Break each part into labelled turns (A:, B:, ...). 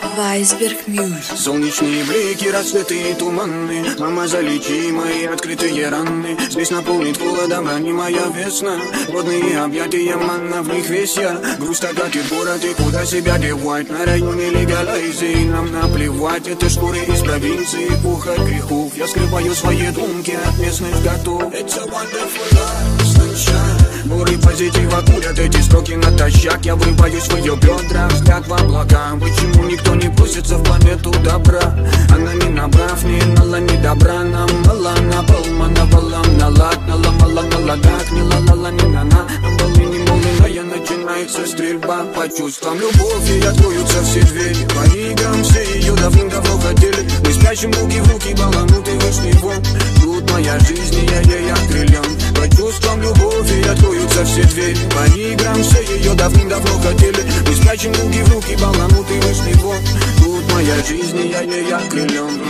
A: Weisberg Music.
B: Солнечные блики, рассветы и туманы. Мама, залечи мои открытые раны. Здесь наполнит холодом ранимая весна. Водные объятия, манна, в них весь я. Грусть окатит город, и куда себя девать? На районе легалайзии нам наплевать. Это шкуры из провинции, эпоха грехов. Я скрываю свои думки от местных готов. It's a wonderful life, sunshine. Буры позитива курят эти строки натощак. Я врываюсь в ее бедра, взгляд в облака. Почему никто не просится в планету добра? Она не набрав, не нала, не добра. Нам мала, на полмана, балам, на лад, наломала на ладах. Не ла-ла-ла, не на-на, на балли, не молния. Начинается стрельба по чувствам любови. Откроются все двери, по играм все ее давным-давно хотели. Мы спящим руки в руки, балануты вышли вон. Тут моя жизнь, и я ей окрылен. По чувствам любови откроются все двери. По играм все ее давным-давно хотели. Мы спящим руки в руки, балануты вышли вон. Тут моя жизнь, и я ей окрылен.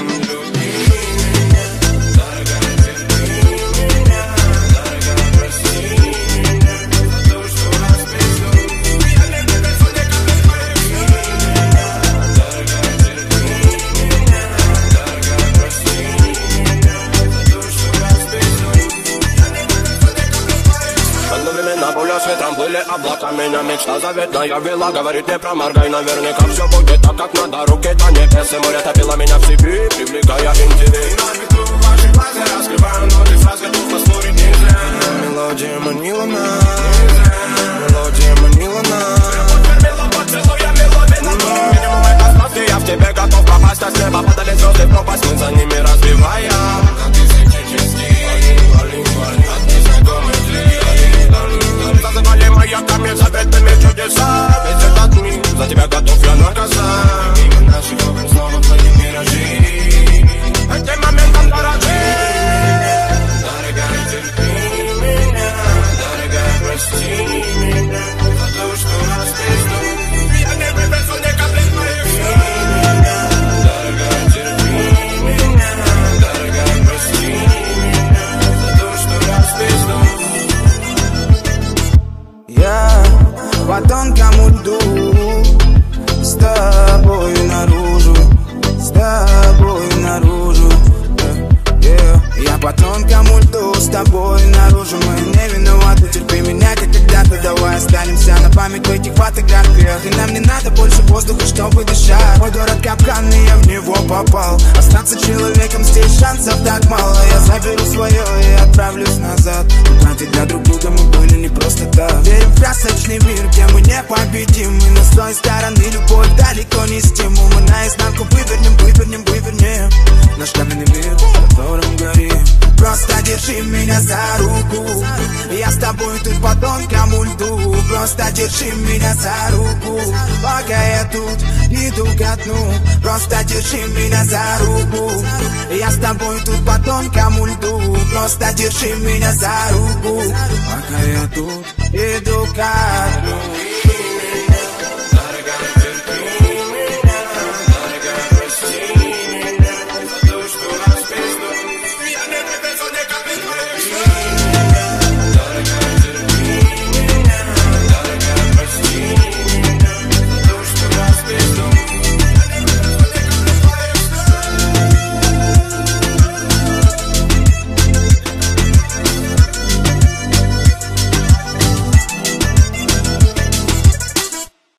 C: С ветром плыли облака, меня мечта заветная вела. Говорит, не проморгай, наверняка все будет так, как надо. Руки до небес, и море топило меня в себе, привлекая интерес. На ветру ваши глаза раскрываю ноты, фраз готов поспорить нельзя. Мелодия манила нас, мелодия манила нас. Любовь поцелуя, мелодия на то. Минимум это слов, я в тебе готов пропасть. А с неба падали звезды в пропасть, мы за ними разбивая. Как тысячи частей, от незнакомых людей. Зазывали маяками, заветными чудеса. Весь этот мир за тебя готов я наказать. И мы наши любим снова твои миражи. Этим моментом дорожи. Дорогая, терпи меня. Дорогая, прости меня за то, что нас пизду. Я не вывезу ни капли твоих сил. Дорогая, терпи меня. Дорогая, прости меня за то, что нас пизду.
D: Я по тонкому льду с тобой наружу, с тобой наружу. Я по тонкому льду с тобой наружу. Мы не виноваты, терпи меня, как когда-то. Давай останемся на память в этих фотографиях. И нам не надо больше воздуха, чтобы дышать. Мой город капкан, и я в него попал. Остаться человеком, здесь шансов так мало. Я заберу свое и отправлюсь назад. Ведь для друг друга мы были не просто так. Верим в красочный мир, где мы непобедимы. Но с той стороны любовь далеко не стимул. Мы наизнанку вывернем наш каменный мир, в котором горим. Просто держи меня за руку. Я с тобой тут по тонкому льду. Просто держи меня за руку, пока я тут иду ко дну. Просто держи меня за руку. Я с тобой тут по тонкому льду. Просто держи меня за руку, пока я тут иду ко дну.